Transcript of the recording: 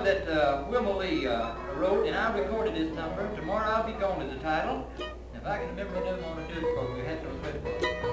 that Wilma Lee wrote, and I recorded this number. Tomorrow I'll be gone to the title. If I can remember the name, I'm going to do it for you. We had some